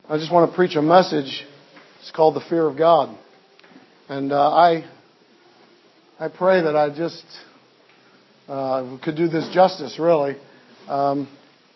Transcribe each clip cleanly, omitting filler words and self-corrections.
I just want to preach a message. It's called The Fear of God. And I pray that I just could do this justice, really. Because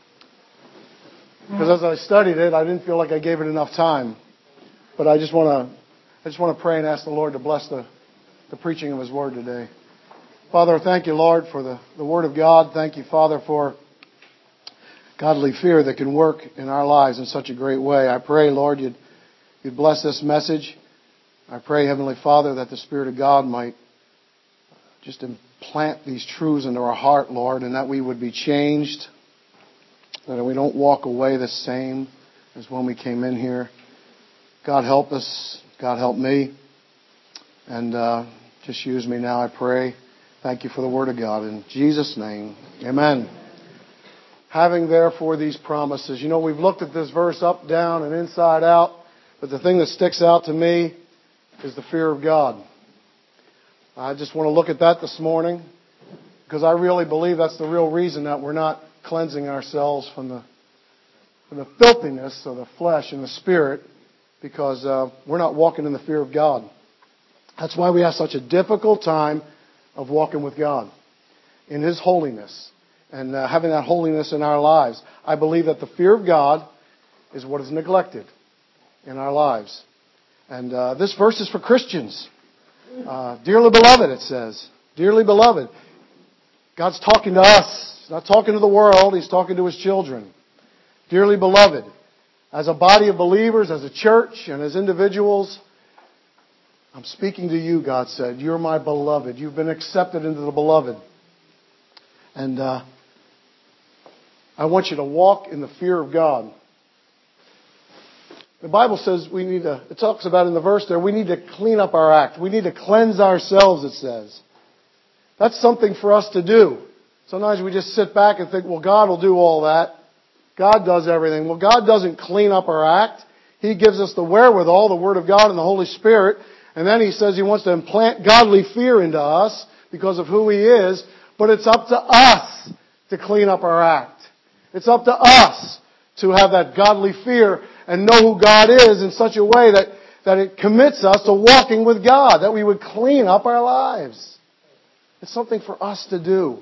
as I studied it, I didn't feel like I gave it enough time. But I just want to pray and ask the Lord to bless the preaching of His Word today. Father, thank you, Lord, for the Word of God. Thank you, Father, for godly fear that can work in our lives in such a great way. I pray, Lord, you'd bless this message. I pray, Heavenly Father, that the Spirit of God might just implant these truths into our heart, Lord, and that we would be changed, that we don't walk away the same as when we came in here. God help us. God help me. And just use me now, I pray. Thank you for the Word of God. In Jesus' name, amen. Having therefore these promises. You know, we've looked at this verse up, down, and inside out. But the thing that sticks out to me is the fear of God. I just want to look at that this morning because I really believe that's the real reason that we're not cleansing ourselves from the filthiness of the flesh and the spirit, because we're not walking in the fear of God. That's why we have such a difficult time of walking with God in His holiness and having that holiness in our lives. I believe that the fear of God is what is neglected in our lives. And this verse is for Christians. Dearly beloved, it says. Dearly beloved. God's talking to us. He's not talking to the world. He's talking to His children. Dearly beloved. As a body of believers, as a church, and as individuals, I'm speaking to you, God said. You're my beloved. You've been accepted into the beloved. And I want you to walk in the fear of God. The Bible says it talks about in the verse there, we need to clean up our act. We need to cleanse ourselves, it says. That's something for us to do. Sometimes we just sit back and think, well, God will do all that. God does everything. Well, God doesn't clean up our act. He gives us the wherewithal, the Word of God and the Holy Spirit. And then He says He wants to implant godly fear into us because of who He is. But it's up to us to clean up our act. It's up to us to have that godly fear and know who God is in such a way that it commits us to walking with God, that we would clean up our lives. It's something for us to do.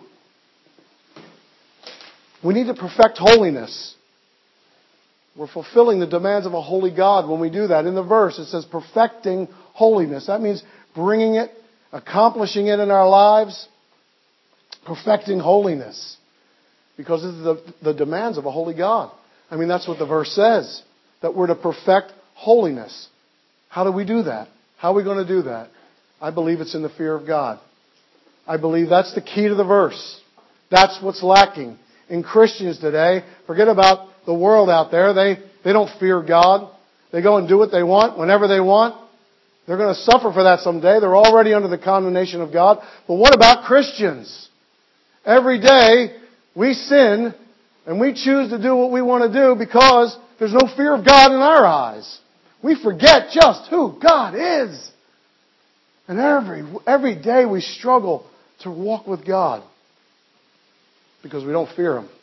We need to perfect holiness. We're fulfilling the demands of a holy God when we do that. In the verse, it says perfecting holiness. That means bringing it, accomplishing it in our lives, perfecting holiness. Because it's the demands of a holy God. I mean, that's what the verse says, that we're to perfect holiness. How do we do that? How are we going to do that? I believe it's in the fear of God. I believe that's the key to the verse. That's what's lacking in Christians today. Forget about the world out there. They don't fear God. They go and do what they want whenever they want. They're going to suffer for that someday. They're already under the condemnation of God. But what about Christians? Every day we sin and we choose to do what we want to do because there's no fear of God in our eyes. We forget just who God is. And every day we struggle to walk with God because we don't fear Him.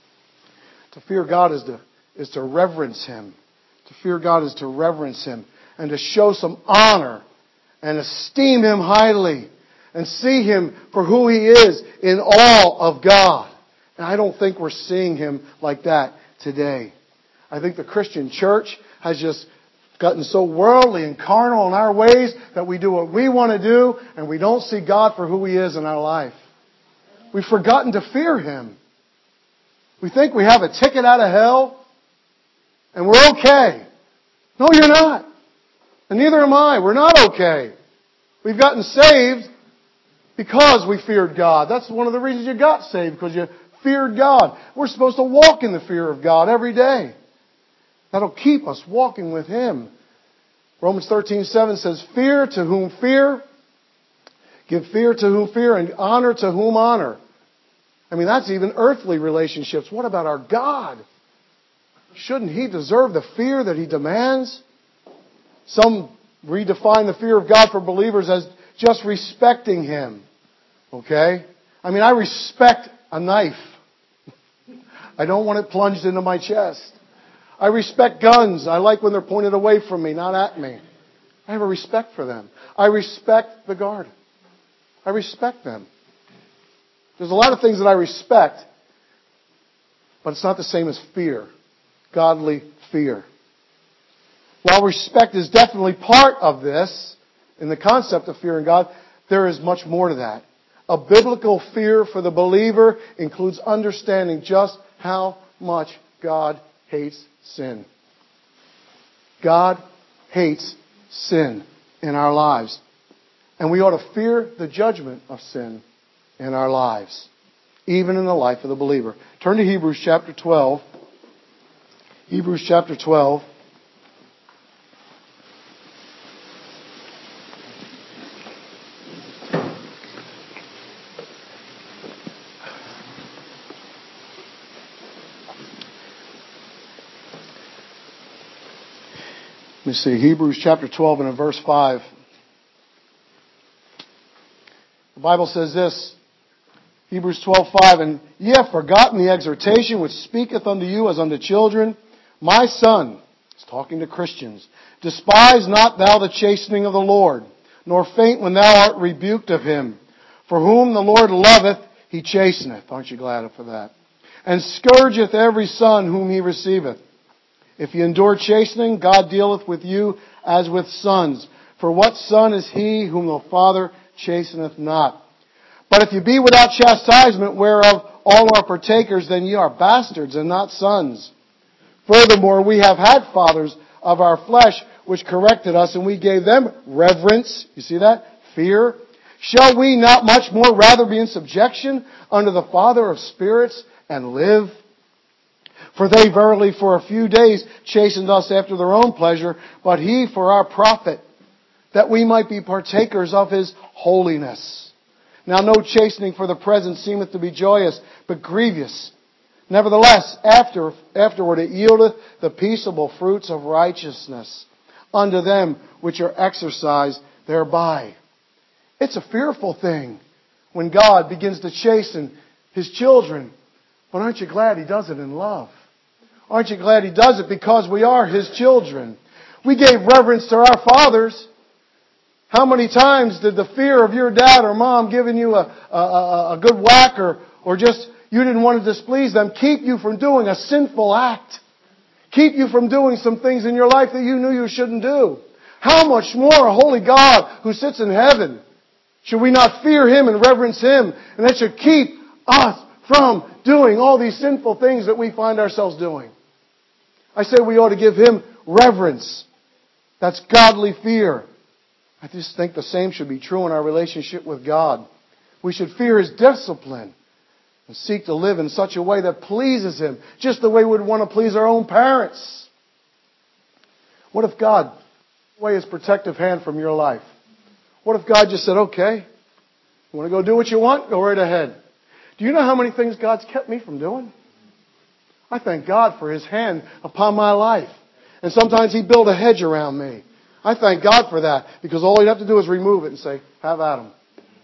To fear God is to reverence Him. To fear God is to reverence Him and to show some honor and esteem Him highly and see Him for who He is in all of God. And I don't think we're seeing Him like that today. I think the Christian church has just gotten so worldly and carnal in our ways that we do what we want to do and we don't see God for who He is in our life. We've forgotten to fear Him. We think we have a ticket out of hell and we're okay. No, you're not. And neither am I. We're not okay. We've gotten saved because we feared God. That's one of the reasons you got saved, because you feared God. We're supposed to walk in the fear of God every day. That'll keep us walking with Him. Romans 13:7 says, fear to whom fear, give fear to whom fear, and honor to whom honor. I mean, that's even earthly relationships. What about our God? Shouldn't He deserve the fear that He demands? Some redefine the fear of God for believers as just respecting Him. Okay? I mean, I respect a knife. I don't want it plunged into my chest. I respect guns. I like when they're pointed away from me, not at me. I have a respect for them. I respect the Guard. I respect them. There's a lot of things that I respect, but it's not the same as fear. Godly fear. While respect is definitely part of this, in the concept of fearing God, there is much more to that. A biblical fear for the believer includes understanding just how much God hates sin. God hates sin in our lives. And we ought to fear the judgment of sin in our lives, even in the life of the believer. Turn to Hebrews chapter 12. Hebrews chapter 12. Let me see, Hebrews chapter 12 and in verse 5. The Bible says this, Hebrews 12:5, and ye have forgotten the exhortation which speaketh unto you as unto children. My son, he's talking to Christians, despise not thou the chastening of the Lord, nor faint when thou art rebuked of him. For whom the Lord loveth, he chasteneth. Aren't you glad for that? And scourgeth every son whom he receiveth. If ye endure chastening, God dealeth with you as with sons. For what son is he whom the Father chasteneth not? But if ye be without chastisement, whereof all are partakers, then ye are bastards and not sons. Furthermore, we have had fathers of our flesh which corrected us, and we gave them reverence. You see that? Fear. Shall we not much more rather be in subjection unto the Father of spirits and live? For they verily for a few days chastened us after their own pleasure, but he for our profit, that we might be partakers of his holiness. Now no chastening for the present seemeth to be joyous, but grievous. Nevertheless, afterward it yieldeth the peaceable fruits of righteousness unto them which are exercised thereby. It's a fearful thing when God begins to chasten his children. But aren't you glad he does it in love? Aren't you glad he does it because we are his children? We gave reverence to our fathers. How many times did the fear of your dad or mom giving you a good whack or just you didn't want to displease them keep you from doing a sinful act? Keep you from doing some things in your life that you knew you shouldn't do? How much more a holy God who sits in heaven? Should we not fear him and reverence him? And that should keep us from doing all these sinful things that we find ourselves doing. I say we ought to give him reverence. That's godly fear. I just think the same should be true in our relationship with God. We should fear his discipline and seek to live in such a way that pleases him, just the way we would want to please our own parents. What if God took away his protective hand from your life? What if God just said, okay, you want to go do what you want? Go right ahead. Do you know how many things God's kept me from doing? I thank God for his hand upon my life. And sometimes he built a hedge around me. I thank God for that because all you have to do is remove it and say, have at him.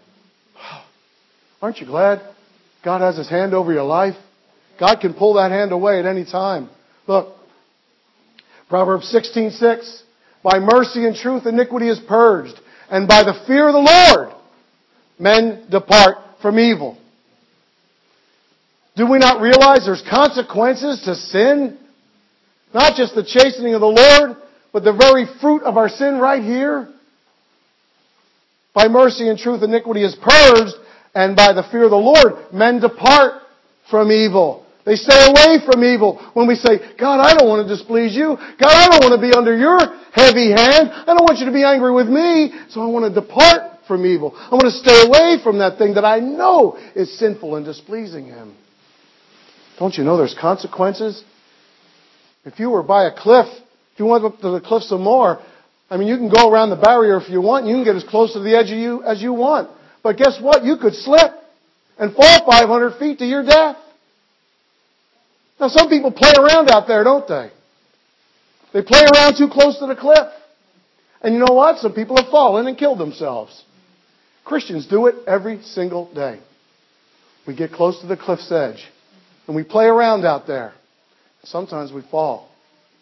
Aren't you glad God has his hand over your life? God can pull that hand away at any time. Look, Proverbs 16:6, by mercy and truth iniquity is purged, and by the fear of the Lord men depart from evil. Do we not realize there's consequences to sin? Not just the chastening of the Lord, but the very fruit of our sin right here. By mercy and truth iniquity is purged, and by the fear of the Lord men depart from evil. They stay away from evil. When we say, God, I don't want to displease you. God, I don't want to be under your heavy hand. I don't want you to be angry with me. So I want to depart from evil. I want to stay away from that thing that I know is sinful and displeasing him. Don't you know there's consequences? If you were by a cliff, if you went up to the cliff some more, I mean, you can go around the barrier if you want. You can get as close to the edge of you as you want. But guess what? You could slip and fall 500 feet to your death. Now, some people play around out there, don't they? They play around too close to the cliff. And you know what? Some people have fallen and killed themselves. Christians do it every single day. We get close to the cliff's edge. And we play around out there. Sometimes we fall.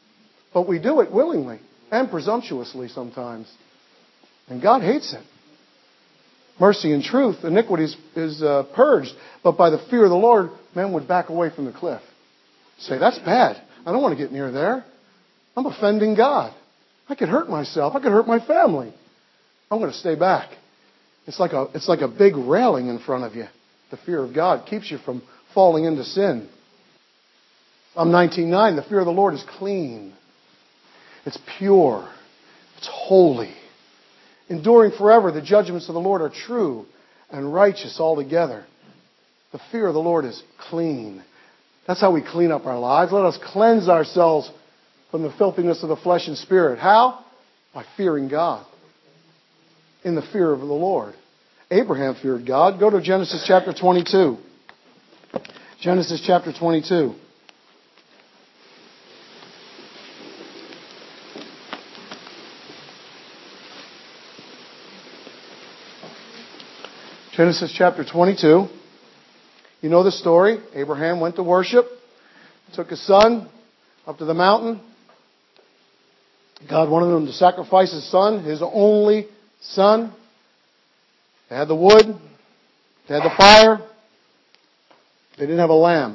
But we do it willingly and presumptuously sometimes. And God hates it. Mercy and truth, iniquity is purged. But by the fear of the Lord, men would back away from the cliff. Say, that's bad. I don't want to get near there. I'm offending God. I could hurt myself. I could hurt my family. I'm going to stay back. It's like a big railing in front of you. The fear of God keeps you from falling into sin. Psalm 19:9, the fear of the Lord is clean. It's pure. It's holy. Enduring forever, the judgments of the Lord are true and righteous altogether. The fear of the Lord is clean. That's how we clean up our lives. Let us cleanse ourselves from the filthiness of the flesh and spirit. How? By fearing God. In the fear of the Lord. Abraham feared God. Go to Genesis chapter 22. Genesis chapter 22. Genesis chapter 22. You know the story. Abraham went to worship. Took his son up to the mountain. God wanted him to sacrifice his son, his only son. They had the wood. They had the fire. They didn't have a lamb.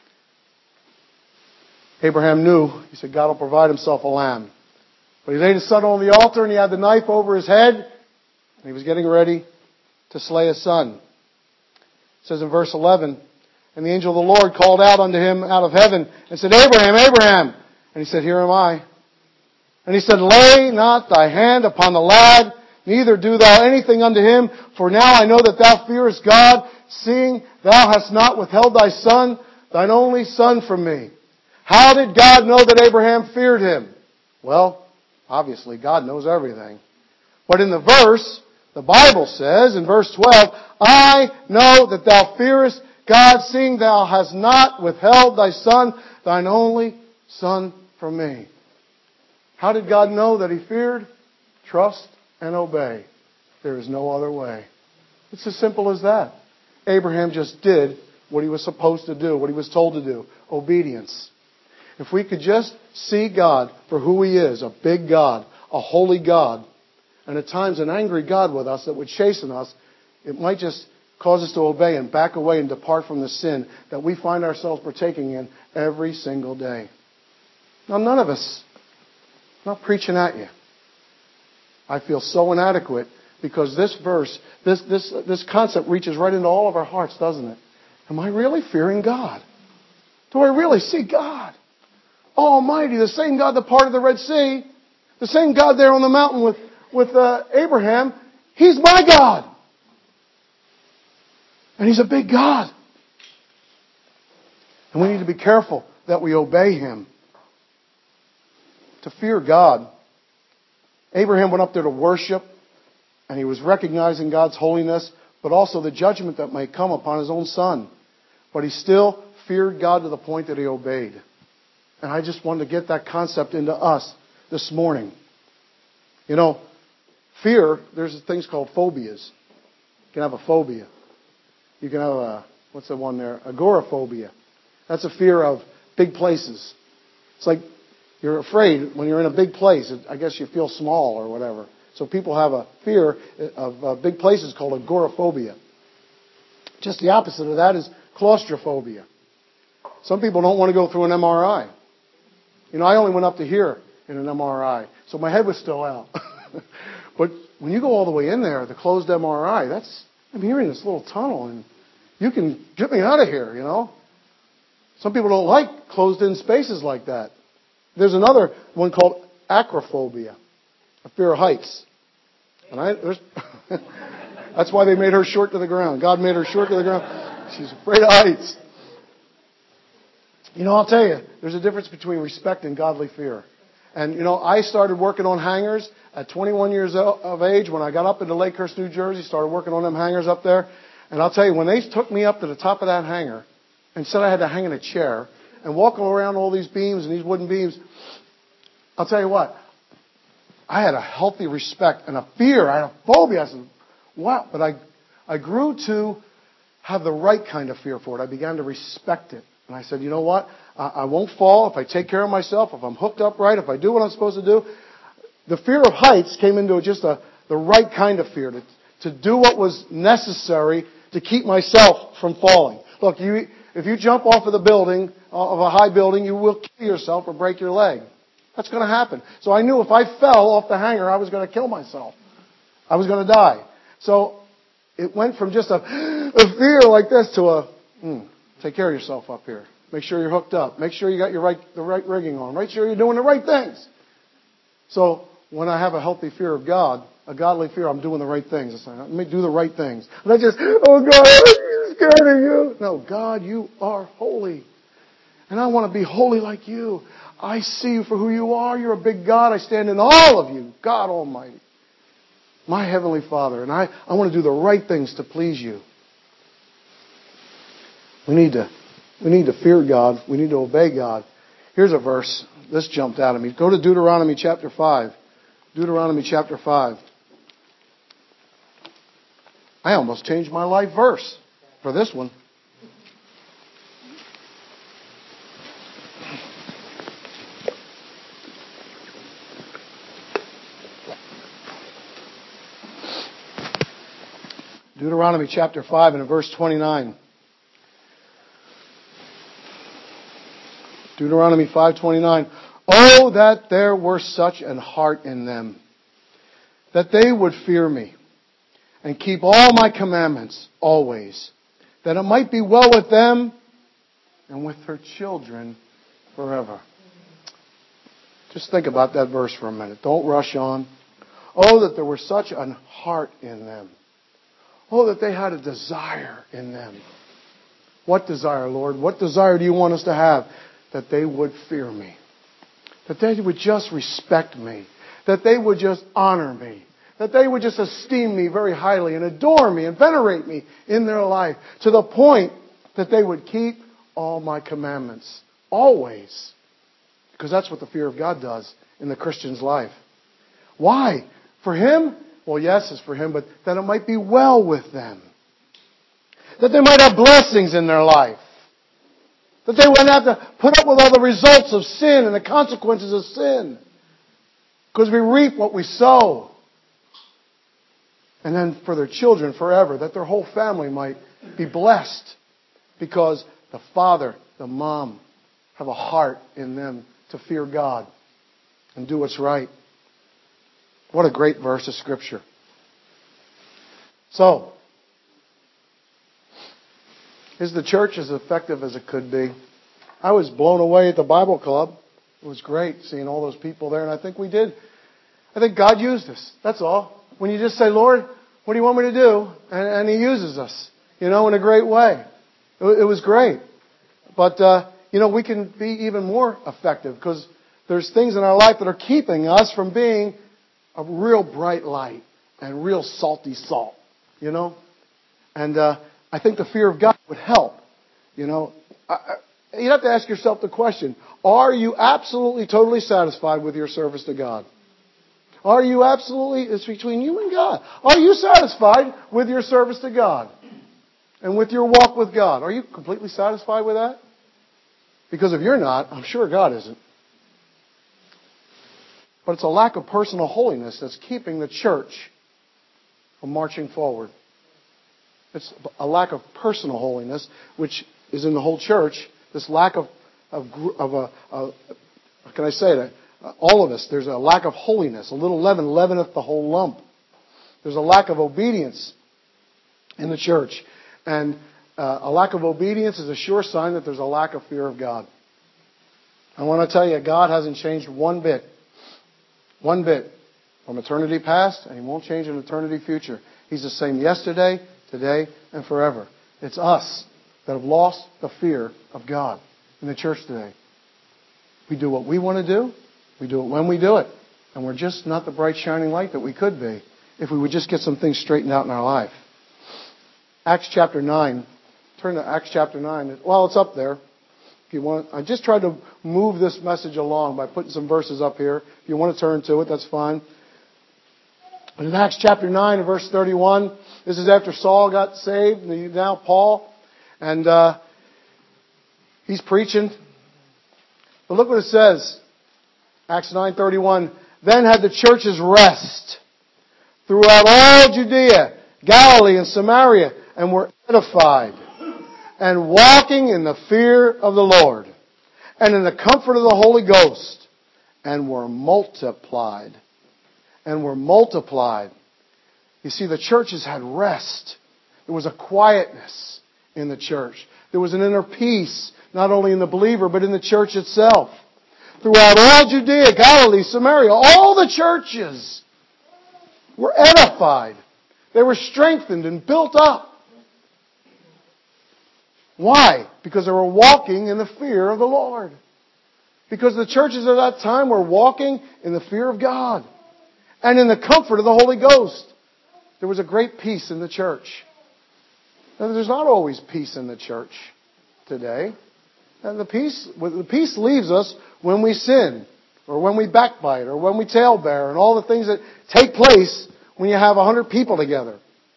Abraham knew. He said, God will provide himself a lamb. But he laid his son on the altar and he had the knife over his head. And he was getting ready to slay his son. It says in verse 11, and the angel of the Lord called out unto him out of heaven and said, Abraham, Abraham. And he said, Here am I. And he said, Lay not thy hand upon the lad, neither do thou anything unto him, for now I know that thou fearest God, seeing thou hast not withheld thy son, thine only son, from me. How did God know that Abraham feared him? Well, obviously God knows everything. But in the verse, the Bible says in verse 12, I know that thou fearest God, seeing thou hast not withheld thy son, thine only son, from me. How did God know that he feared? Trust and obey. There is no other way. It's as simple as that. Abraham just did what he was supposed to do, what he was told to do. Obedience. If we could just see God for who he is, a big God, a holy God, and at times an angry God with us that would chasten us, it might just cause us to obey and back away and depart from the sin that we find ourselves partaking in every single day. Now, none of us, I'm not preaching at you. I feel so inadequate because this verse, this concept reaches right into all of our hearts, doesn't it? Am I really fearing God? Do I really see God? Almighty, the same God that parted the Red Sea, the same God there on the mountain with Abraham, He's my God. And He's a big God. And we need to be careful that we obey Him. To fear God. Abraham went up there to worship, and he was recognizing God's holiness, but also the judgment that might come upon his own son. But he still feared God to the point that he obeyed. And I just wanted to get that concept into us this morning. You know, fear, there's things called phobias. You can have a phobia. You can have what's the one there? Agoraphobia. That's a fear of big places. It's like you're afraid when you're in a big place. I guess you feel small or whatever. So people have a fear of big places called agoraphobia. Just the opposite of that is claustrophobia. Some people don't want to go through an MRI. You know, I only went up to here in an MRI, so my head was still out. But when you go all the way in there, the closed MRI, I'm here in this little tunnel, and you can get me out of here, you know. Some people don't like closed-in spaces like that. There's another one called acrophobia, a fear of heights. And that's why they made her short to the ground. God made her short to the ground. She's afraid of heights. You know, I'll tell you, there's a difference between respect and godly fear. And, you know, I started working on hangars at 21 years of age when I got up into Lakehurst, New Jersey, started working on them hangars up there. And I'll tell you, when they took me up to the top of that hangar and said I had to hang in a chair and walk around all these beams and these wooden beams, I'll tell you what, I had a healthy respect and a fear. I had a phobia. I said, wow. But I grew to have the right kind of fear for it. I began to respect it. And I said, you know what? I won't fall if I take care of myself, if I'm hooked up right, if I do what I'm supposed to do. The fear of heights came into just the right kind of fear, to do what was necessary to keep myself from falling. Look, if you jump off of a high building, you will kill yourself or break your leg. That's going to happen. So I knew if I fell off the hanger, I was going to kill myself. I was going to die. So it went from just a fear like this to take care of yourself up here. Make sure you're hooked up. Make sure you got the right rigging on. Make sure you're doing the right things. So when I have a healthy fear of God, a godly fear, I'm doing the right things. It's like, let me do the right things. And I just, oh God, I'm scared of you. No, God, you are holy. And I want to be holy like you. I see you for who you are. You're a big God. I stand in all of you, God Almighty, my Heavenly Father. And I want to do the right things to please you. We need to fear God. We need to obey God. Here's a verse. This jumped out at me. Go to Deuteronomy chapter 5. Deuteronomy chapter 5. I almost changed my life verse for this one. Deuteronomy chapter 5 and verse 29. Deuteronomy 5:29. Oh, that there were such an heart in them, that they would fear me and keep all my commandments always, that it might be well with them and with their children forever. Just think about that verse for a minute. Don't rush on. Oh, that there were such an heart in them. Oh, that they had a desire in them. What desire, Lord? What desire do you want us to have? That they would fear me. That they would just respect me. That they would just honor me. That they would just esteem me very highly and adore me and venerate me in their life. To the point that they would keep all my commandments. Always. Because that's what the fear of God does in the Christian's life. Why? For him? Well, yes, it's for him, but that it might be well with them. That they might have blessings in their life. That they wouldn't have to put up with all the results of sin and the consequences of sin. Because we reap what we sow. And then for their children forever, that their whole family might be blessed. Because the father, the mom, have a heart in them to fear God and do what's right. What a great verse of Scripture. So, is the church as effective as it could be? I was blown away at the Bible Club. It was great seeing all those people there, and I think we did. I think God used us. That's all. When you just say, Lord, what do you want me to do? And He uses us, in a great way. It was great. But, we can be even more effective because there's things in our life that are keeping us from being a real bright light and real salty salt, And I think the fear of God would help, You'd have to ask yourself the question, are you absolutely, totally satisfied with your service to God? Are you absolutely, it's between you and God. Are you satisfied with your service to God? And with your walk with God? Are you completely satisfied with that? Because if you're not, I'm sure God isn't. But it's a lack of personal holiness that's keeping the church from marching forward. It's a lack of personal holiness, which is in the whole church. This lack of how can I say that? All of us, there's a lack of holiness. A little leaven leaveneth the whole lump. There's a lack of obedience in the church. And a lack of obedience is a sure sign that there's a lack of fear of God. I want to tell you, God hasn't changed one bit. One bit. From eternity past, and He won't change in eternity future. He's the same yesterday, today, and forever. It's us that have lost the fear of God in the church today. We do what we want to do. We do it when we do it. And we're just not the bright shining light that we could be if we would just get some things straightened out in our life. Acts chapter 9. Turn to Acts chapter 9. Well, it's up there. If you want, I just tried to move this message along by putting some verses up here. If you want to turn to it, that's fine. In Acts chapter 9 and verse 31, this is after Saul got saved, and now Paul. And he's preaching. But look what it says. Acts 9:31. Then had the churches rest throughout all Judea, Galilee, and Samaria, and were edified, and walking in the fear of the Lord, and in the comfort of the Holy Ghost, and were multiplied. And were multiplied. You see, the churches had rest. There was a quietness in the church. There was an inner peace, not only in the believer, but in the church itself. Throughout all Judea, Galilee, Samaria, all the churches were edified. They were strengthened and built up. Why? Because they were walking in the fear of the Lord. Because the churches at that time were walking in the fear of God and in the comfort of the Holy Ghost. There was a great peace in the church. Now, there's not always peace in the church today. And the peace leaves us when we sin, or when we backbite, or when we tailbear, and all the things that take place when you have 100 people together.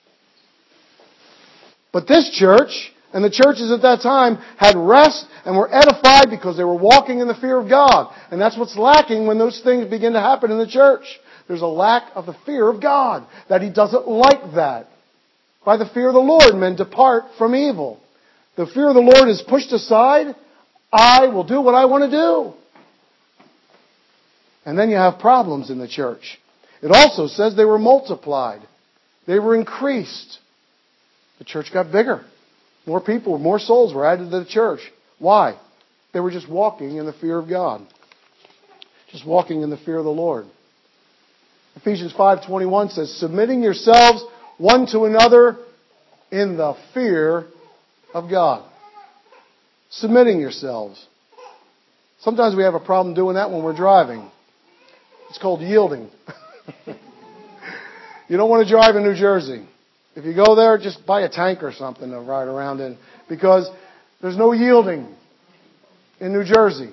But this church and the churches at that time had rest and were edified because they were walking in the fear of God. And that's what's lacking when those things begin to happen in the church. There's a lack of the fear of God, that He doesn't like that. By the fear of the Lord, men depart from evil. The fear of the Lord is pushed aside. I will do what I want to do. And then you have problems in the church. It also says they were multiplied. They were increased. The church got bigger. More people, more souls were added to the church. Why? They were just walking in the fear of God. Just walking in the fear of the Lord. Ephesians 5:21 says, submitting yourselves one to another in the fear of God. Submitting yourselves. Sometimes we have a problem doing that when we're driving. It's called yielding. You don't want to drive in New Jersey. If you go there, just buy a tank or something to ride around in, because there's no yielding in New Jersey.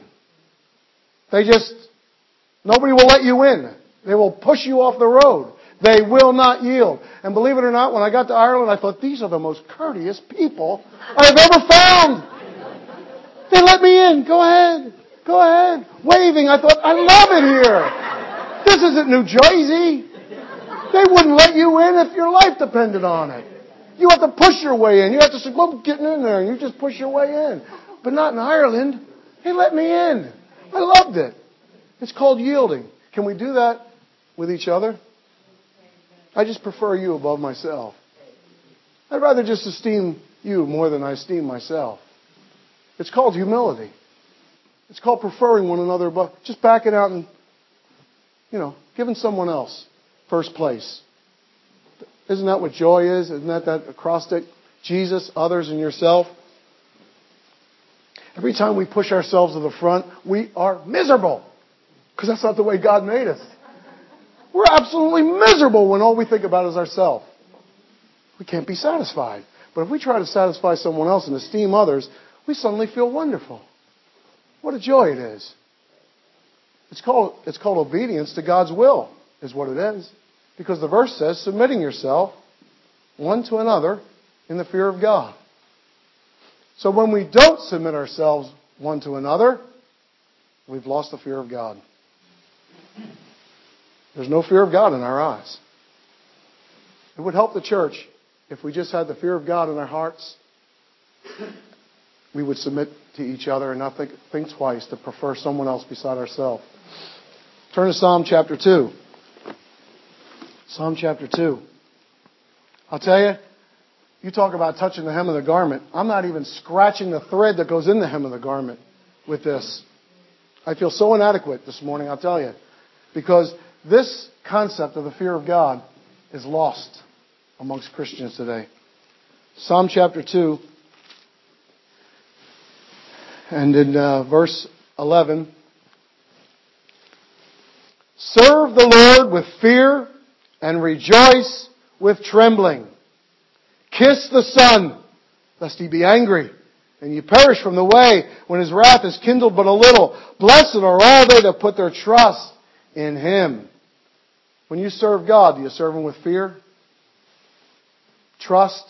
Nobody will let you in. They will push you off the road. They will not yield. And believe it or not, when I got to Ireland, I thought, these are the most courteous people I've ever found. They let me in. Go ahead. Go ahead. Waving. I thought, I love it here. This isn't New Jersey. They wouldn't let you in if your life depended on it. You have to push your way in. You have to say, well, getting in there, and you just push your way in. But not in Ireland. They let me in. I loved it. It's called yielding. Can we do that with each other? I just prefer you above myself. I'd rather just esteem you more than I esteem myself. It's called humility. It's called preferring one another above. Just backing out and, giving someone else first place. Isn't that what joy is? Isn't that acrostic? Jesus, others, and yourself. Every time we push ourselves to the front, we are miserable. Because that's not the way God made us. We're absolutely miserable when all we think about is ourselves. We can't be satisfied. But if we try to satisfy someone else and esteem others, we suddenly feel wonderful. What a joy it is. It's called obedience to God's will, is what it is. Because the verse says, submitting yourself one to another in the fear of God. So when we don't submit ourselves one to another, we've lost the fear of God. There's no fear of God in our eyes. It would help the church if we just had the fear of God in our hearts. We would submit to each other and not think twice to prefer someone else beside ourselves. Turn to Psalm chapter 2. Psalm chapter 2. I'll tell you, you talk about touching the hem of the garment. I'm not even scratching the thread that goes in the hem of the garment with this. I feel so inadequate this morning, I'll tell you. Because this concept of the fear of God is lost amongst Christians today. Psalm chapter 2. And in verse 11. Serve the Lord with fear and rejoice with trembling. Kiss the Son, lest He be angry, and you perish from the way when His wrath is kindled but a little. Blessed are all they that put their trust in Him. When you serve God, do you serve Him with fear, trust,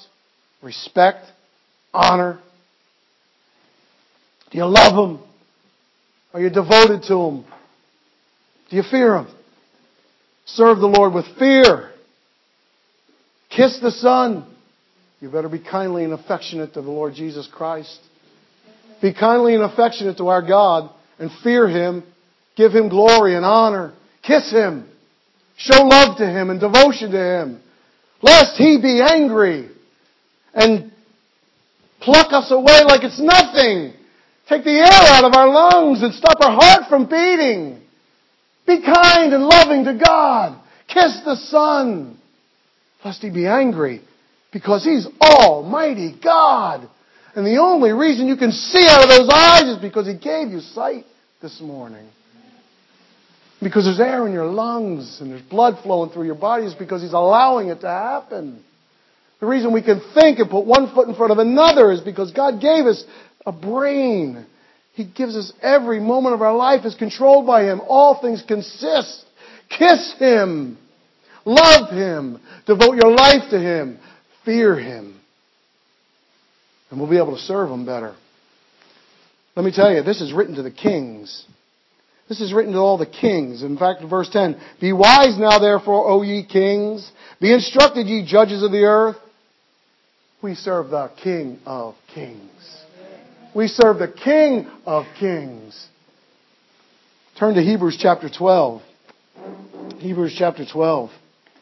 respect, honor? Do you love Him? Are you devoted to Him? Do you fear Him? Serve the Lord with fear. Kiss the Son. You better be kindly and affectionate to the Lord Jesus Christ. Be kindly and affectionate to our God and fear Him. Give Him glory and honor. Kiss Him. Show love to Him and devotion to Him. Lest He be angry and pluck us away like it's nothing. Take the air out of our lungs and stop our heart from beating. Be kind and loving to God. Kiss the Son. Lest He be angry. Because He's Almighty God. And the only reason you can see out of those eyes is because He gave you sight this morning. Because there's air in your lungs and there's blood flowing through your body is because He's allowing it to happen. The reason we can think and put one foot in front of another is because God gave us a brain. He gives us every moment of our life is controlled by Him. All things consist. Kiss Him. Love Him. Devote your life to Him. Fear Him. And we'll be able to serve Him better. Let me tell you, this is written to the kings. This is written to all the kings. In fact, in verse 10, be wise now therefore, O ye kings. Be instructed, ye judges of the earth. We serve the King of kings. We serve the King of kings. Turn to Hebrews chapter 12. Hebrews chapter 12.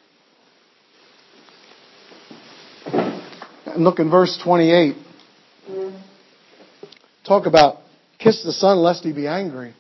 And look in verse 28. Talk about kiss the Son lest He be angry.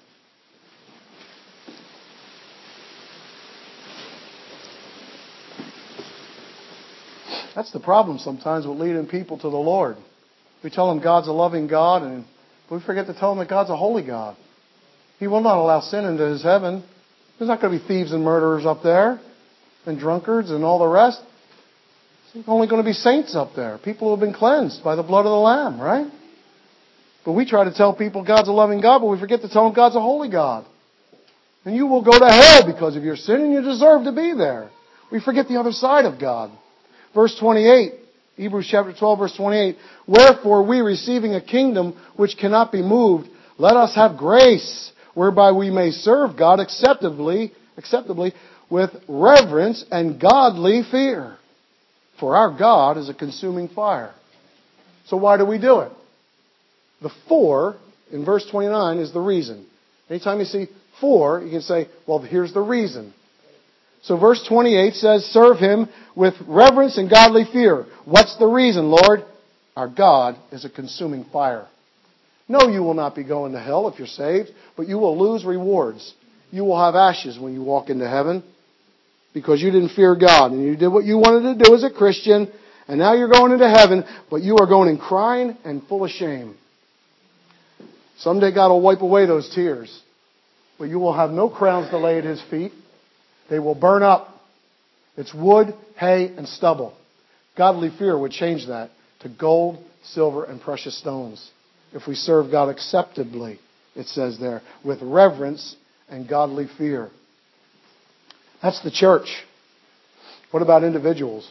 That's the problem sometimes with leading people to the Lord. We tell them God's a loving God, and we forget to tell them that God's a holy God. He will not allow sin into His heaven. There's not going to be thieves and murderers up there, and drunkards and all the rest. There's only going to be saints up there. People who have been cleansed by the blood of the Lamb, right? But we try to tell people God's a loving God, but we forget to tell them God's a holy God. And you will go to hell because of your sin, and you deserve to be there. We forget the other side of God. Verse 28, Hebrews chapter 12, verse 28. Wherefore we, receiving a kingdom which cannot be moved, let us have grace, whereby we may serve God acceptably with reverence and godly fear. For our God is a consuming fire. So why do we do it? The for in verse 29 is the reason. Anytime you see for, you can say, well, here's the reason. So verse 28 says, serve Him with reverence and godly fear. What's the reason, Lord? Our God is a consuming fire. No, you will not be going to hell if you're saved, but you will lose rewards. You will have ashes when you walk into heaven because you didn't fear God and you did what you wanted to do as a Christian, and now you're going into heaven, but you are going in crying and full of shame. Someday God will wipe away those tears, but you will have no crowns to lay at His feet. They will burn up. It's wood, hay, and stubble. Godly fear would change that to gold, silver, and precious stones. If we serve God acceptably, it says there, with reverence and godly fear. That's the church. What about individuals?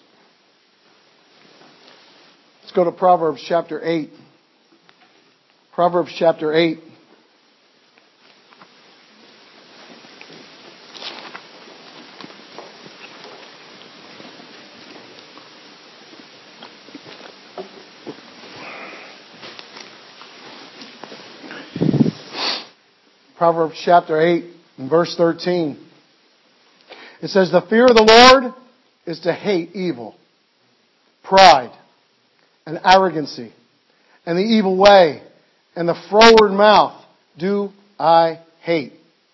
Let's go to Proverbs chapter 8. Proverbs chapter 8. Proverbs chapter 8 and verse 13. It says, the fear of the Lord is to hate evil, pride, and arrogancy, and the evil way, and the froward mouth do I hate.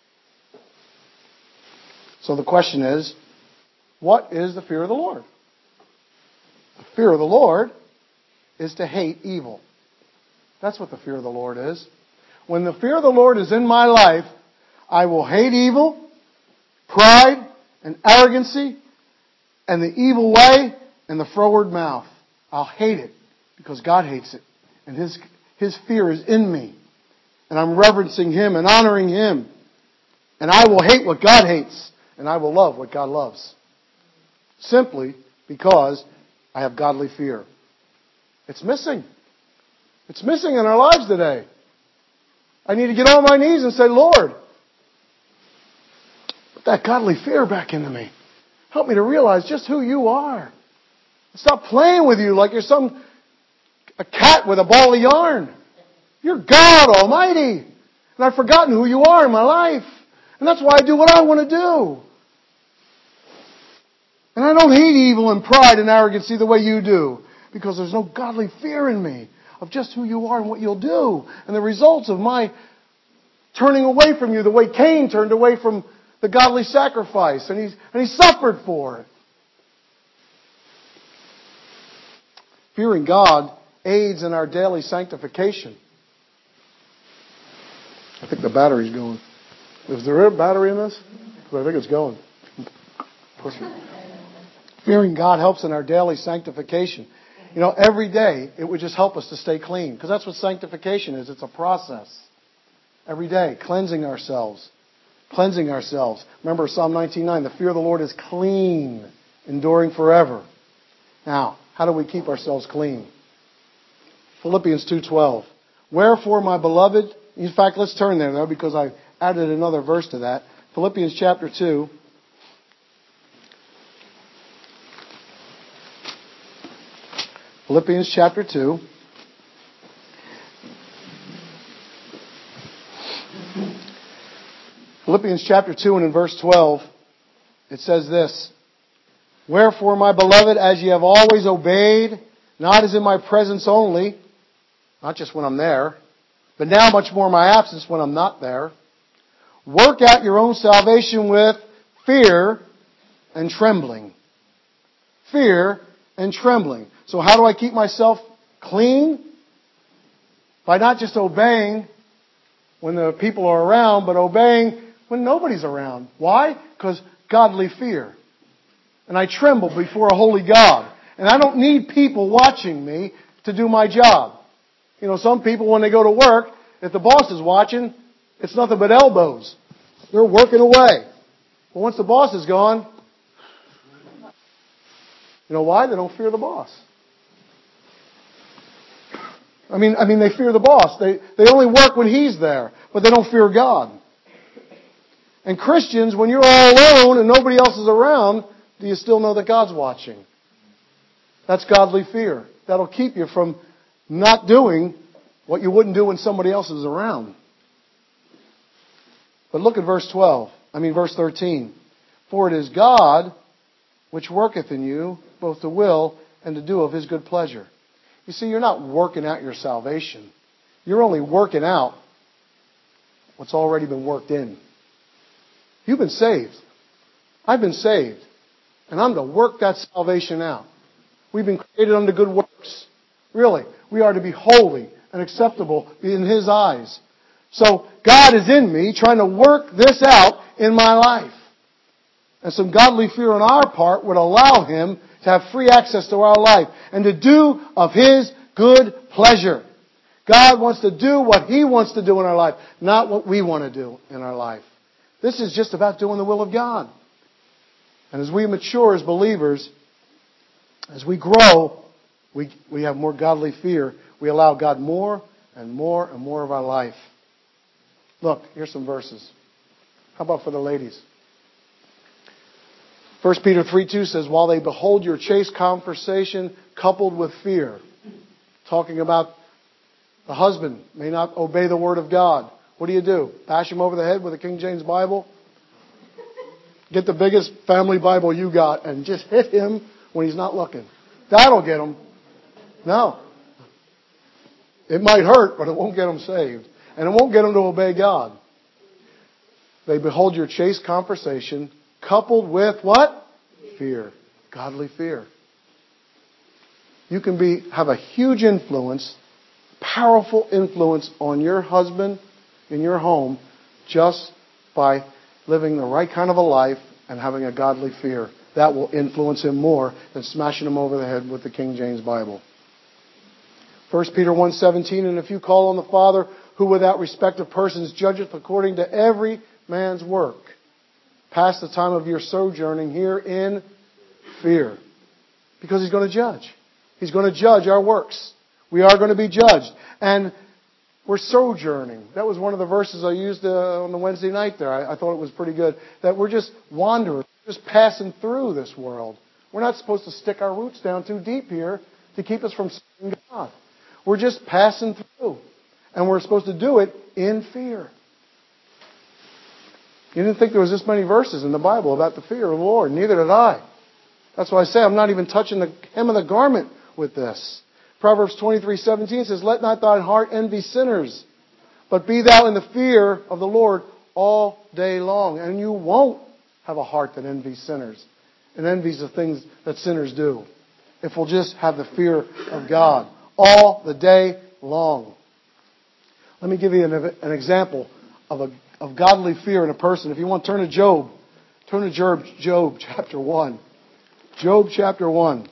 So the question is, what is the fear of the Lord? The fear of the Lord is to hate evil. That's what the fear of the Lord is. When the fear of the Lord is in my life, I will hate evil, pride, and arrogancy, and the evil way, and the froward mouth. I'll hate it because God hates it. And His fear is in me. And I'm reverencing Him and honoring Him. And I will hate what God hates. And I will love what God loves. Simply because I have godly fear. It's missing. It's missing in our lives today. I need to get on my knees and say, Lord, put that godly fear back into me. Help me to realize just who you are. Stop playing with you like you're a cat with a ball of yarn. You're God Almighty. And I've forgotten who you are in my life. And that's why I do what I want to do. And I don't hate evil and pride and arrogancy the way you do. Because there's no godly fear in me of just who you are and what you'll do. And the results of my turning away from you the way Cain turned away from the godly sacrifice. And he suffered for it. Fearing God aids in our daily sanctification. I think the battery's going. Is there a battery in this? I think it's going. Push it. Fearing God helps in our daily sanctification. You know, every day it would just help us to stay clean. Because that's what sanctification is. It's a process. Every day, cleansing ourselves. Cleansing ourselves. Remember Psalm 19:9, the fear of the Lord is clean, enduring forever. Now, how do we keep ourselves clean? Philippians 2:12. Wherefore, my beloved, in fact, let's turn there though, because I added another verse to that. Philippians chapter 2. Philippians chapter 2. Philippians chapter 2 and in verse 12, it says this. Wherefore, my beloved, as ye have always obeyed, not as in my presence only, not just when I'm there, but now much more in my absence when I'm not there, work out your own salvation with fear and trembling. Fear and trembling. So how do I keep myself clean? By not just obeying when the people are around, but obeying when nobody's around. Why? Because godly fear. And I tremble before a holy God. And I don't need people watching me to do my job. You know, some people when they go to work, if the boss is watching, it's nothing but elbows. They're working away. But once the boss is gone, you know why? They don't fear the boss. I mean, they fear the boss. They only work when he's there, but they don't fear God. And Christians, when you're all alone and nobody else is around, do you still know that God's watching? That's godly fear. That'll keep you from not doing what you wouldn't do when somebody else is around. But look at verse 13. For it is God which worketh in you both to will and to do of His good pleasure. You see, you're not working out your salvation. You're only working out what's already been worked in. You've been saved. I've been saved. And I'm to work that salvation out. We've been created unto good works. Really, we are to be holy and acceptable in His eyes. So God is in me trying to work this out in my life. And some godly fear on our part would allow Him to have free access to our life and to do of His good pleasure. God wants to do what He wants to do in our life, not what we want to do in our life. This is just about doing the will of God. And as we mature as believers, as we grow, we have more godly fear. We allow God more and more and more of our life. Look, here's some verses. How about for the ladies? 1 Peter 3:2 says, while they behold your chaste conversation coupled with fear. Talking about the husband may not obey the word of God. What do? Bash him over the head with a King James Bible? Get the biggest family Bible you got and just hit him when he's not looking. That'll get him. No. It might hurt, but it won't get him saved. And it won't get him to obey God. They behold your chaste conversation coupled with what? Fear. Godly fear. You can have a huge influence, powerful influence on your husband in your home just by living the right kind of a life and having a godly fear. That will influence him more than smashing him over the head with the King James Bible. 1 Peter 1:17, and if you call on the Father, who without respect of persons judgeth according to every man's work, pass the time of your sojourning here in fear. Because He's going to judge. He's going to judge our works. We are going to be judged. And We're sojourning. That was one of the verses I used on the Wednesday night there. I thought it was pretty good. That we're just wanderers, just passing through this world. We're not supposed to stick our roots down too deep here to keep us from serving God. We're just passing through. And we're supposed to do it in fear. You didn't think there was this many verses in the Bible about the fear of the Lord. Neither did I. That's why I say I'm not even touching the hem of the garment with this. Proverbs 23:17 says, "Let not thine heart envy sinners, but be thou in the fear of the Lord all day long." And you won't have a heart that envies sinners and envies the things that sinners do, if we'll just have the fear of God all the day long. Let me give you an example of godly fear in a person. If you want, turn to Job. Turn to Job chapter 1. Job chapter 1.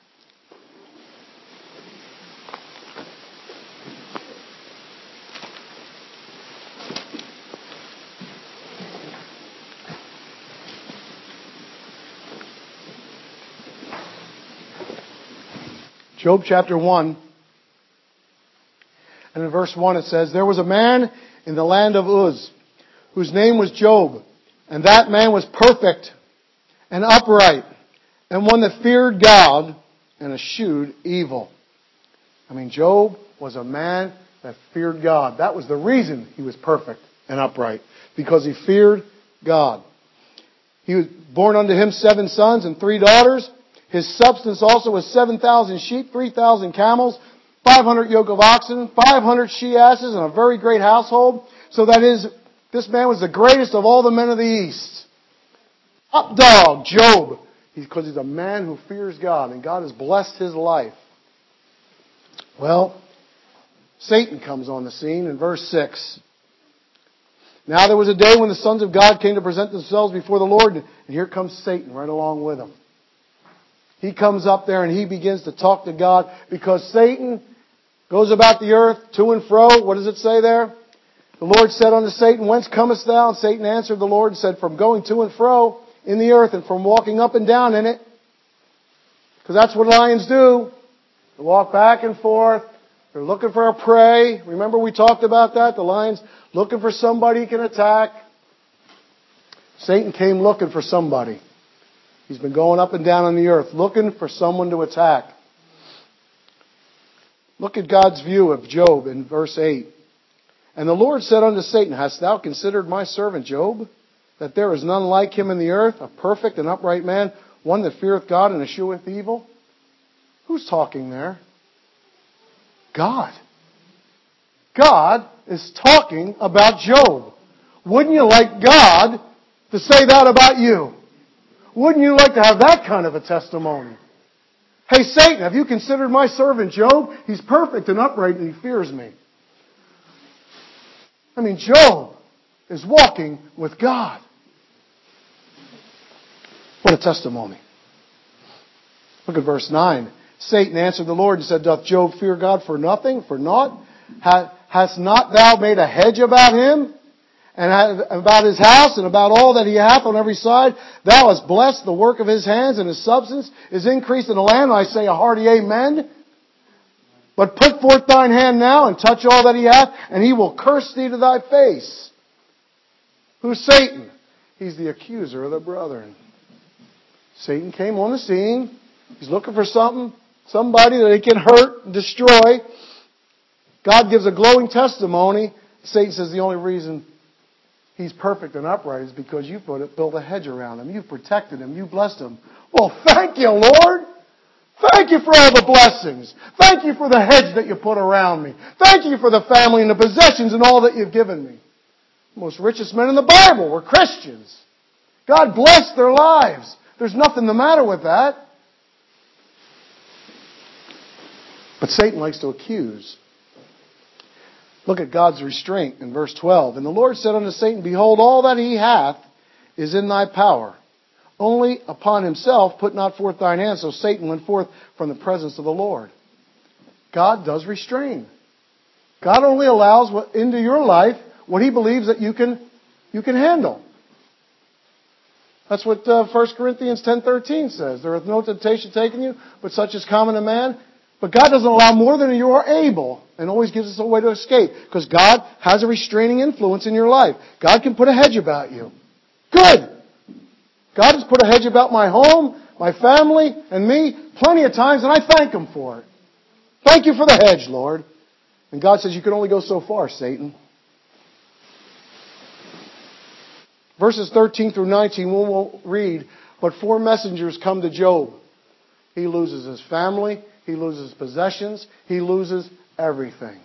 Job chapter 1. And in verse 1 it says, "There was a man in the land of Uz, whose name was Job, and that man was perfect and upright, and one that feared God and eschewed evil." I mean, Job was a man that feared God. That was the reason he was perfect and upright, because he feared God. He was born unto him 7 sons and 3 daughters. His substance also was 7,000 sheep, 3,000 camels, 500 yoke of oxen, 500 she-asses, and a very great household. So that is, this man was the greatest of all the men of the East. Top dog, Job, because he's a man who fears God, and God has blessed his life. Well, Satan comes on the scene in verse 6. "Now there was a day when the sons of God came to present themselves before the Lord," and here comes Satan right along with them. He comes up there and he begins to talk to God, because Satan goes about the earth to and fro. What does it say there? "The Lord said unto Satan, Whence comest thou? And Satan answered the Lord and said, From going to and fro in the earth, and from walking up and down in it." Because that's what lions do. They walk back and forth. They're looking for a prey. Remember we talked about that? The lion's looking for somebody he can attack. Satan came looking for somebody. He's been going up and down on the earth, looking for someone to attack. Look at God's view of Job in verse 8. "And the Lord said unto Satan, Hast thou considered my servant Job, that there is none like him in the earth, a perfect and upright man, one that feareth God and escheweth evil?" Who's talking there? God. God is talking about Job. Wouldn't you like God to say that about you? Wouldn't you like to have that kind of a testimony? "Hey, Satan, have you considered my servant Job? He's perfect and upright and he fears me." I mean, Job is walking with God. What a testimony. Look at verse 9. "Satan answered the Lord and said, Doth Job fear God for nothing, for naught? Hast not thou made a hedge about him, and about his house, and about all that he hath on every side? Thou hast blessed the work of his hands, and his substance is increased in the land." I say a hearty amen. "But put forth thine hand now, and touch all that he hath, and he will curse thee to thy face." Who's Satan? He's the accuser of the brethren. Satan came on the scene. He's looking for somebody that he can hurt and destroy. God gives a glowing testimony. Satan says the only reason he's perfect and upright is because you built a hedge around him. You've protected him. You blessed him. Well, thank you, Lord. Thank you for all the blessings. Thank you for the hedge that you put around me. Thank you for the family and the possessions and all that you've given me. The most richest men in the Bible were Christians. God blessed their lives. There's nothing the matter with that. But Satan likes to accuse. Look at God's restraint in verse 12. "And the Lord said unto Satan, Behold, all that he hath is in thy power. Only upon himself put not forth thine hand." So Satan went forth from the presence of the Lord. God does restrain. God only allows into your life what he believes that you can handle. That's what 1 Corinthians 10:13 says. "There hath no temptation taken you, but such is common to man. But God doesn't allow more than you are able and always gives us a way to escape. Because God has a restraining influence in your life. God can put a hedge about you. Good! God has put a hedge about my home, my family, and me plenty of times, and I thank Him for it. Thank you for the hedge, Lord. And God says, you can only go so far, Satan. Verses 13 through 19, we won't read, but 4 messengers come to Job. He loses his family, he loses possessions, he loses everything.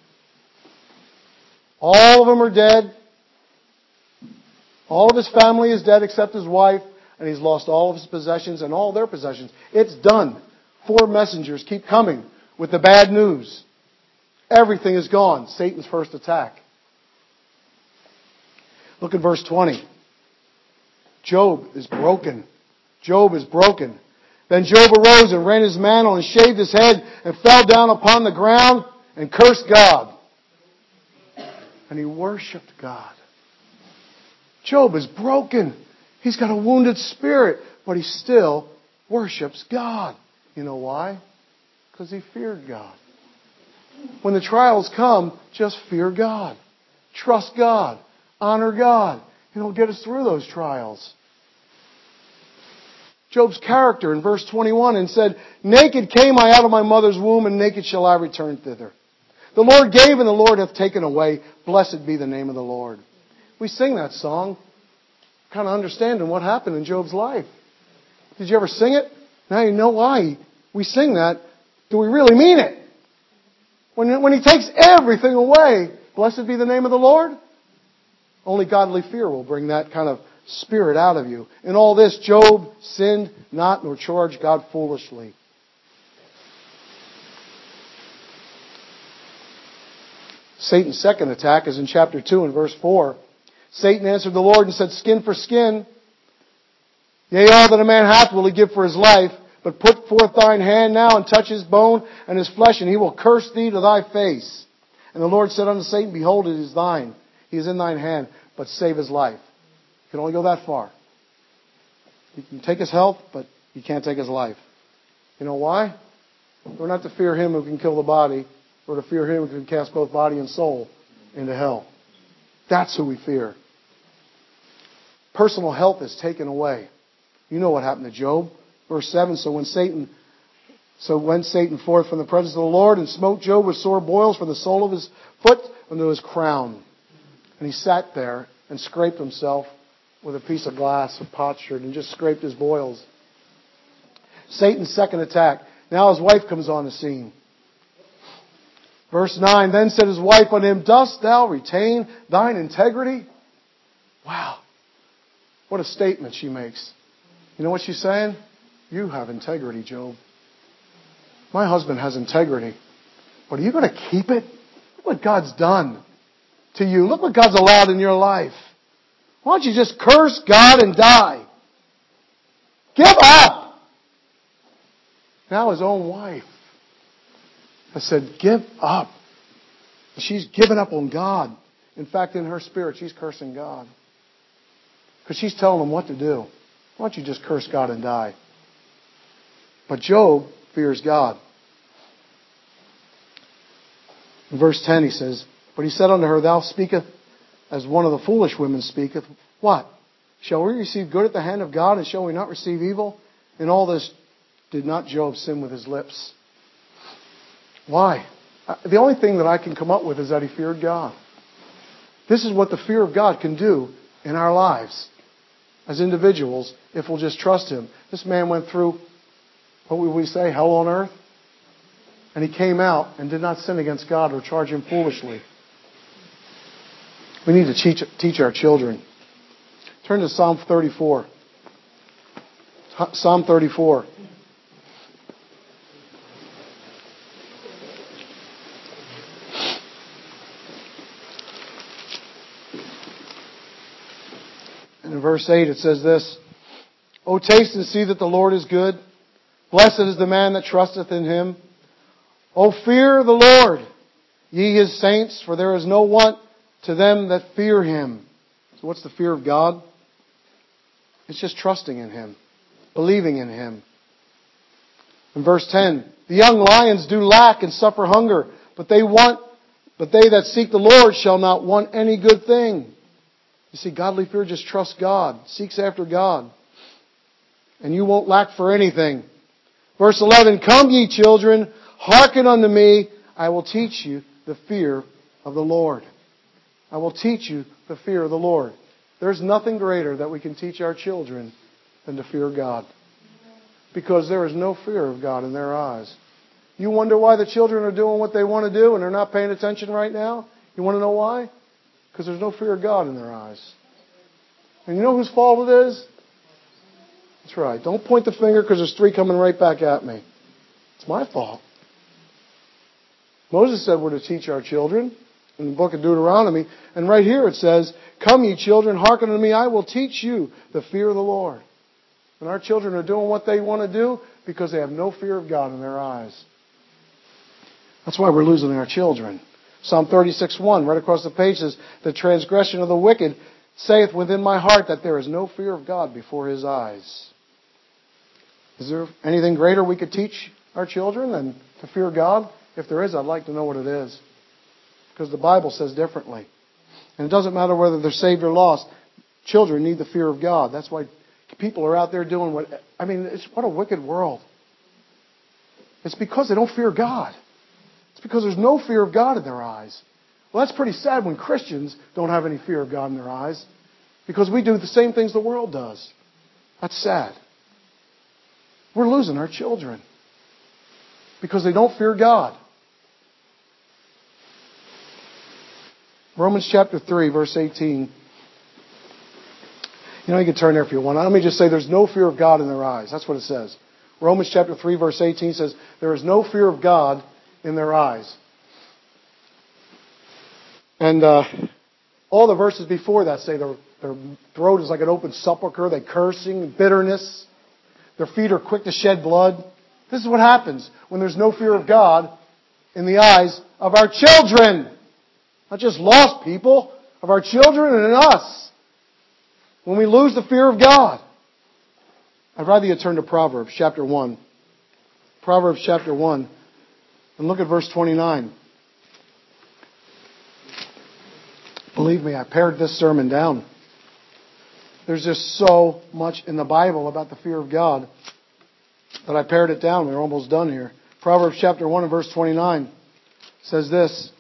All of them are dead. All of his family is dead except his wife, and he's lost all of his possessions and all their possessions. It's done. 4 messengers keep coming with the bad news. Everything is gone. Satan's first attack. Look at verse 20. Job is broken. Job is broken. Then Job arose and rent his mantle and shaved his head and fell down upon the ground and cursed God. And he worshipped God. Job is broken. He's got a wounded spirit, but he still worships God. You know why? Because he feared God. When the trials come, just fear God. Trust God. Honor God. And He'll get us through those trials. Job's character in verse 21 and said, naked came I out of my mother's womb, and naked shall I return thither. The Lord gave, and the Lord hath taken away. Blessed be the name of the Lord. We sing that song, kind of understanding what happened in Job's life. Did you ever sing it? Now you know why we sing that. Do we really mean it? When He takes everything away, blessed be the name of the Lord. Only godly fear will bring that kind of spirit out of you. In all this, Job sinned not, nor charged God foolishly. Satan's second attack is in chapter 2 and verse 4. Satan answered the Lord and said, skin for skin. Yea, all that a man hath will he give for his life. But put forth thine hand now and touch his bone and his flesh, and he will curse thee to thy face. And the Lord said unto Satan, behold, it is thine. He is in thine hand, but save his life. You can only go that far. You can take his health, but you can't take his life. You know why? We're not to fear him who can kill the body. We're to fear him who can cast both body and soul into hell. That's who we fear. Personal health is taken away. You know what happened to Job. Verse 7, so went Satan forth from the presence of the Lord and smote Job with sore boils from the sole of his foot unto his crown. And he sat there and scraped himself with a piece of glass, a potsherd, and just scraped his boils. Satan's second attack. Now his wife comes on the scene. Verse 9, then said his wife unto him, dost thou retain thine integrity? Wow. What a statement she makes. You know what she's saying? You have integrity, Job. My husband has integrity. But are you going to keep it? Look what God's done to you. Look what God's allowed in your life. Why don't you just curse God and die? Give up. Now his own wife has said, give up. She's given up on God. In fact, in her spirit, she's cursing God. Because she's telling him what to do. Why don't you just curse God and die? But Job fears God. In verse 10 he says, but he said unto her, thou speakest as one of the foolish women speaketh. What? Shall we receive good at the hand of God, and shall we not receive evil? In all this did not Job sin with his lips. Why? The only thing that I can come up with is that he feared God. This is what the fear of God can do in our lives as individuals if we'll just trust Him. This man went through, what would we say, hell on earth? And he came out and did not sin against God or charge Him foolishly. We need to teach our children. Turn to Psalm 34. Psalm 34. And in verse 8 it says this, O taste and see that the Lord is good. Blessed is the man that trusteth in Him. O fear the Lord, ye His saints, for there is no want to them that fear Him. So what's the fear of God? It's just trusting in Him, believing in Him. In verse 10, the young lions do lack and suffer hunger, but they that seek the Lord shall not want any good thing. You see, godly fear just trusts God, seeks after God. And you won't lack for anything. Verse 11, come ye children, hearken unto me, I will teach you the fear of the Lord. I will teach you the fear of the Lord. There's nothing greater that we can teach our children than to fear God. Because there is no fear of God in their eyes. You wonder why the children are doing what they want to do and they're not paying attention right now? You want to know why? Because there's no fear of God in their eyes. And you know whose fault it is? That's right. Don't point the finger because there's 3 coming right back at me. It's my fault. Moses said we're to teach our children in the book of Deuteronomy. And right here it says, come ye children, hearken unto me, I will teach you the fear of the Lord. And our children are doing what they want to do because they have no fear of God in their eyes. That's why we're losing our children. Psalm 36:1, right across the page says, the transgression of the wicked saith within my heart that there is no fear of God before His eyes. Is there anything greater we could teach our children than to fear God? If there is, I'd like to know what it is. Because the Bible says differently. And it doesn't matter whether they're saved or lost. Children need the fear of God. That's why people are out there doing what a wicked world. It's because they don't fear God. It's because there's no fear of God in their eyes. Well, that's pretty sad when Christians don't have any fear of God in their eyes. Because we do the same things the world does. That's sad. We're losing our children. Because they don't fear God. Romans chapter 3, verse 18. You can turn there if you want. Let me just say there's no fear of God in their eyes. That's what it says. Romans chapter 3, verse 18 says, there is no fear of God in their eyes. And all the verses before that say their throat is like an open sepulcher. They're cursing, bitterness. Their feet are quick to shed blood. This is what happens when there's no fear of God in the eyes of our children. Not just lost people, of our children and in us. When we lose the fear of God. I'd rather you turn to Proverbs chapter 1. Proverbs chapter 1. And look at verse 29. Believe me, I pared this sermon down. There's just so much in the Bible about the fear of God that I pared it down. We're almost done here. Proverbs chapter 1 and verse 29 says this.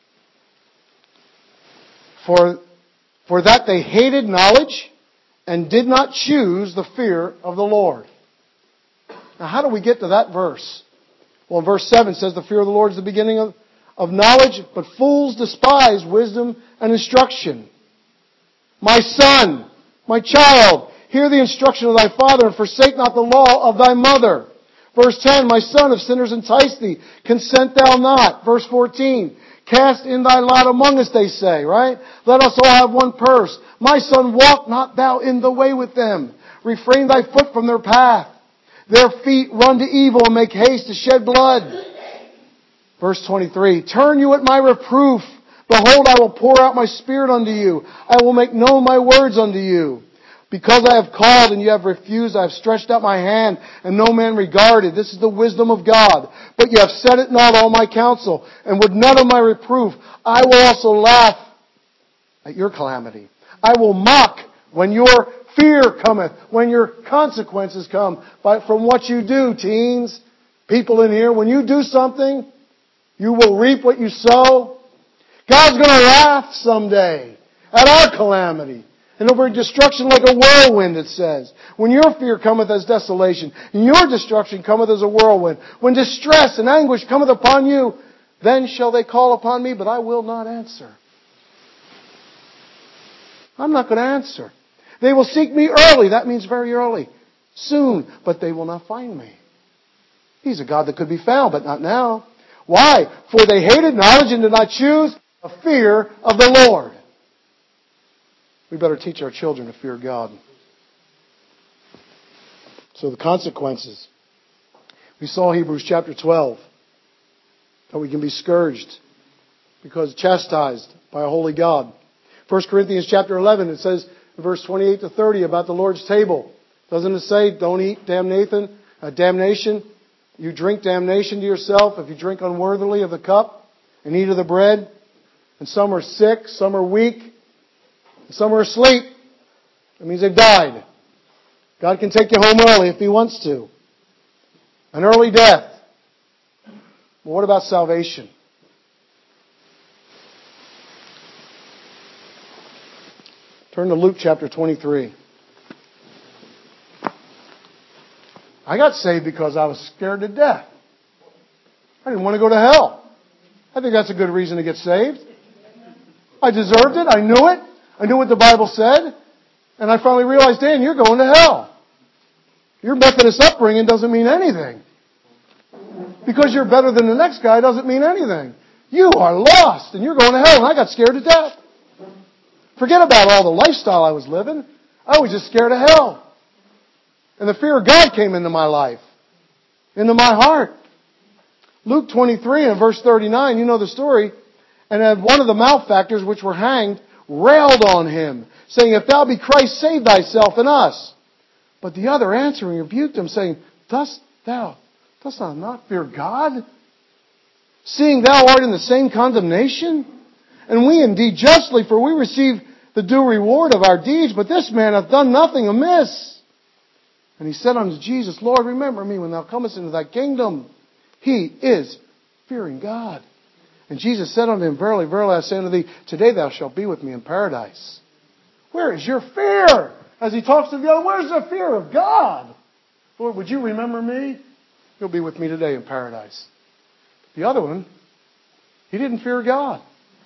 For that they hated knowledge and did not choose the fear of the Lord. Now how do we get to that verse? Well, verse 7 says the fear of the Lord is the beginning of knowledge, but fools despise wisdom and instruction. My son, my child, hear the instruction of thy father and forsake not the law of thy mother. Verse 10, my son, if sinners entice thee, consent thou not. Verse 14, cast in thy lot among us, they say, right? Let us all have one purse. My son, walk not thou in the way with them. Refrain thy foot from their path. Their feet run to evil and make haste to shed blood. Verse 23, turn you at my reproof. Behold, I will pour out my spirit unto you. I will make known my words unto you. Because I have called and you have refused, I have stretched out my hand and no man regarded. This is the wisdom of God. But you have set it not all my counsel and would none of my reproof. I will also laugh at your calamity. I will mock when your fear cometh, when your consequences come from what you do, teens, people in here. When you do something, you will reap what you sow. God's going to laugh someday at our calamity. And over destruction like a whirlwind, it says. When your fear cometh as desolation, and your destruction cometh as a whirlwind. When distress and anguish cometh upon you, then shall they call upon me, but I will not answer. I'm not going to answer. They will seek me early. That means very early. Soon. But they will not find me. He's a God that could be found, but not now. Why? For they hated knowledge and did not choose the fear of the Lord. We better teach our children to fear God. So the consequences. We saw Hebrews chapter 12. That we can be scourged because chastised by a holy God. 1 Corinthians chapter 11, it says in verse 28 to 30 about the Lord's table. Doesn't it say, don't eat damnation? you drink damnation to yourself if you drink unworthily of the cup and eat of the bread. And some are sick, some are weak, and some are asleep. That means they've died. God can take you home early if He wants to. An early death. But what about salvation? Turn to Luke chapter 23. I got saved because I was scared to death. I didn't want to go to hell. I think that's a good reason to get saved. I deserved it. I knew it. I knew what the Bible said. And I finally realized, Dan, you're going to hell. Your Methodist upbringing doesn't mean anything. Because you're better than the next guy doesn't mean anything. You are lost and you're going to hell. And I got scared to death. Forget about all the lifestyle I was living. I was just scared of hell. And the fear of God came into my life. Into my heart. Luke 23 and verse 39, you know the story. And one of the malefactors which were hanged railed on him, saying, If thou be Christ, save thyself and us. But the other answering rebuked him, saying, Dost thou not fear God? Seeing thou art in the same condemnation? And we indeed justly, for we receive the due reward of our deeds, but this man hath done nothing amiss. And he said unto Jesus, Lord, remember me when thou comest into thy kingdom. He is fearing God. And Jesus said unto him, Verily, verily, I say unto thee, today thou shalt be with me in paradise. Where is your fear? As he talks to the other, where's the fear of God? Lord, would you remember me? You'll be with me today in paradise. The other one, he didn't fear God.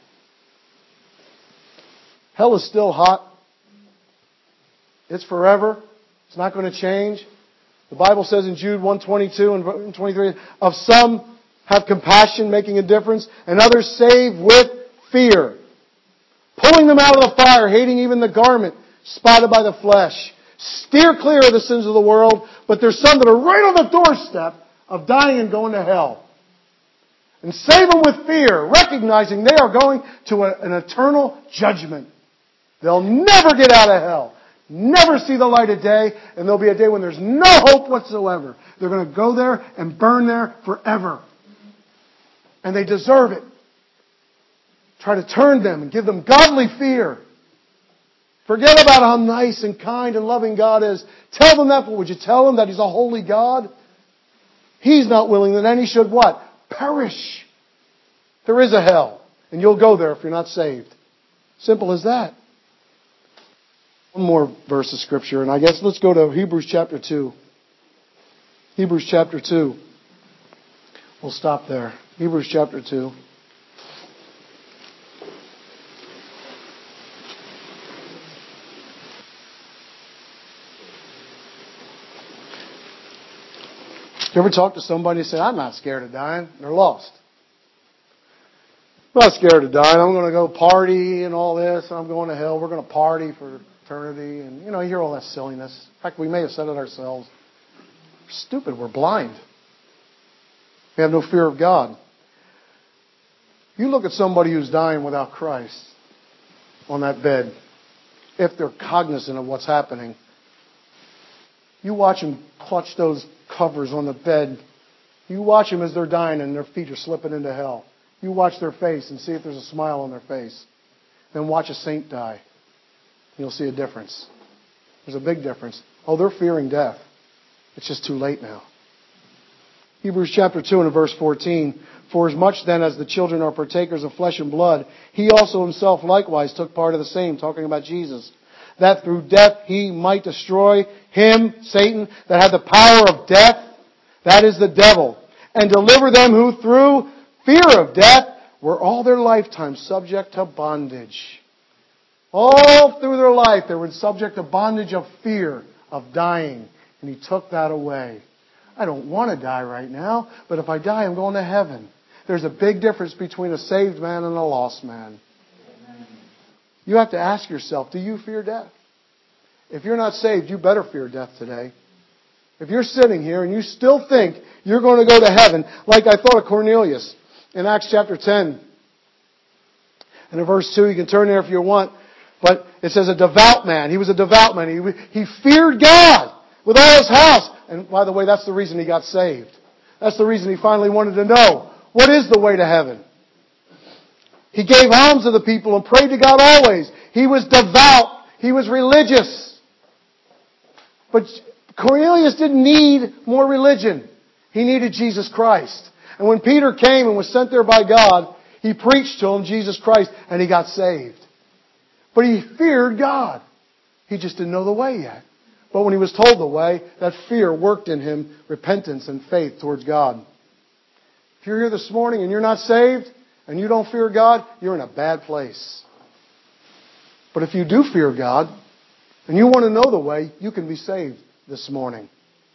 Hell is still hot. It's forever. It's not going to change. The Bible says in Jude 1:22 and 23, of some have compassion, making a difference, and others save with fear, pulling them out of the fire, hating even the garment spotted by the flesh. Steer clear of the sins of the world, but there's some that are right on the doorstep of dying and going to hell. And save them with fear, recognizing they are going to an eternal judgment. They'll never get out of hell, never see the light of day, and there'll be a day when there's no hope whatsoever. They're going to go there and burn there forever. And they deserve it. Try to turn them and give them godly fear. Forget about how nice and kind and loving God is. Tell them that, but would you tell them that He's a holy God? He's not willing that any should what? Perish. There is a hell, and you'll go there if you're not saved. Simple as that. One more verse of Scripture, and I guess let's go to Hebrews chapter 2. Hebrews chapter 2. We'll stop there. Hebrews chapter 2. Do you ever talk to somebody and say, I'm not scared of dying? They're lost. I'm not scared of dying. I'm going to go party and all this. I'm going to hell. We're going to party for eternity. And, you hear all that silliness. In fact, we may have said it ourselves. We're stupid. We're blind. We have no fear of God. You look at somebody who's dying without Christ on that bed, if they're cognizant of what's happening. You watch them clutch those covers on the bed. You watch them as they're dying and their feet are slipping into hell. You watch their face and see if there's a smile on their face. Then watch a saint die. You'll see a difference. There's a big difference. Oh, they're fearing death. It's just too late now. Hebrews chapter 2 and verse 14. For as much then as the children are partakers of flesh and blood, He also Himself likewise took part of the same, talking about Jesus, that through death He might destroy him, Satan, that had the power of death, that is the devil, and deliver them who through fear of death were all their lifetime subject to bondage. All through their life they were subject to bondage of fear of dying, and He took that away. I don't want to die right now, but if I die, I'm going to heaven. There's a big difference between a saved man and a lost man. Amen. You have to ask yourself, do you fear death? If you're not saved, you better fear death today. If you're sitting here and you still think you're going to go to heaven, like I thought of Cornelius in Acts chapter 10. And in verse 2, you can turn there if you want. But it says a devout man. He was a devout man. He feared God with all his house. And by the way, that's the reason he got saved. That's the reason he finally wanted to know, what is the way to heaven? He gave alms to the people and prayed to God always. He was devout. He was religious. But Cornelius didn't need more religion. He needed Jesus Christ. And when Peter came and was sent there by God, he preached to him Jesus Christ and he got saved. But he feared God. He just didn't know the way yet. But when he was told the way, that fear worked in him repentance and faith towards God. If you're here this morning and you're not saved and you don't fear God, you're in a bad place. But if you do fear God and you want to know the way, you can be saved this morning.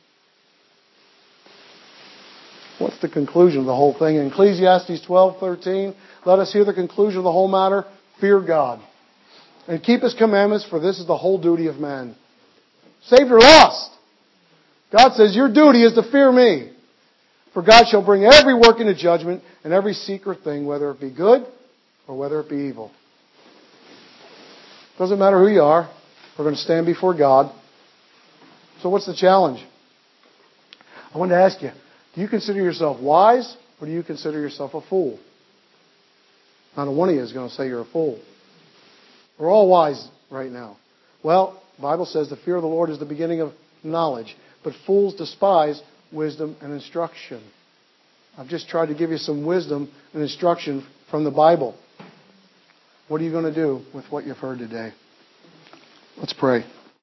What's the conclusion of the whole thing? In Ecclesiastes 12:13, let us hear the conclusion of the whole matter. Fear God and keep His commandments, for this is the whole duty of man. Saved or lost. God says, your duty is to fear me. For God shall bring every work into judgment and every secret thing, whether it be good or whether it be evil. Doesn't matter who you are. We're going to stand before God. So what's the challenge? I want to ask you, do you consider yourself wise or do you consider yourself a fool? Not one of you is going to say you're a fool. We're all wise right now. Well, the Bible says the fear of the Lord is the beginning of knowledge, but fools despise wisdom and instruction. I've just tried to give you some wisdom and instruction from the Bible. What are you going to do with what you've heard today? Let's pray.